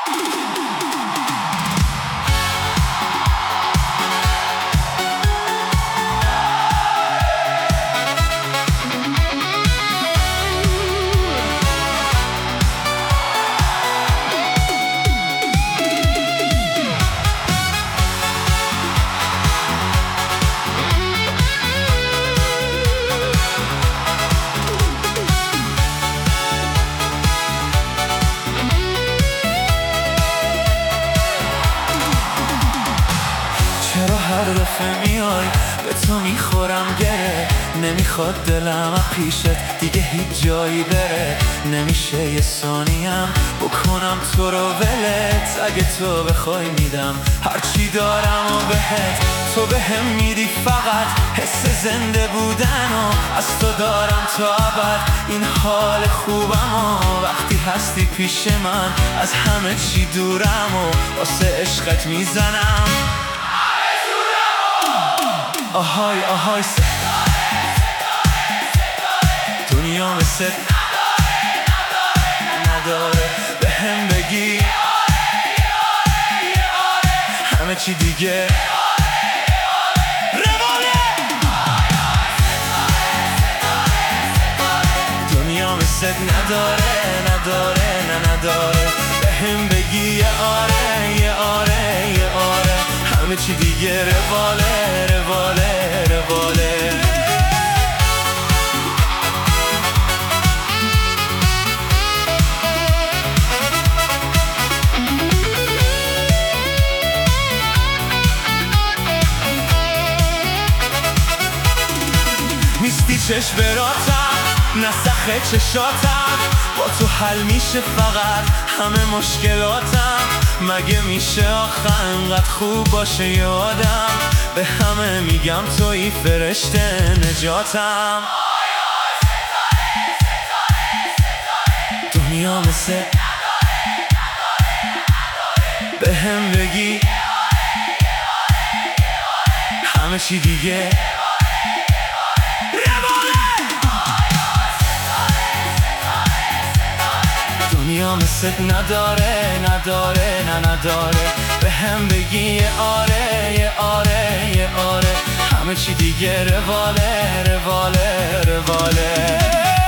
چرا هر دفعه میای به تو میخورم گره، نمیخواد دلم پیشت دیگه هیچ جایی بره. نمیشه یه ثانیم بکنم تو رو ولت، اگه تو بخوای میدم هرچی دارم و بهت. تو بهم میدی فقط حس زنده بودن و از تو دارم تا ابد این حال خوبم و وقتی هستی پیش من از همه چی دورم و واسه عشقت میزنم. آهای آهای دنیا مثل نداره به هم بگی همه چی دیگه دنیا مثل نداره نداره به هم بگی یه آره یه آره یه آره همه چی دیگه رواله. نیستی چشم براتم نسخه چشاتم، با تو حل میشه فقط همه مشکلاتم. مگه میشه آخه انقدر خوب باشه یه آدم، به همه میگم توی فرشته نجاتم. دنیا مثل به هم بگی همه چی دیگه دنیا مثل نداره به هم بگی یه آره یه آره یه آره همه چی دیگه رواله.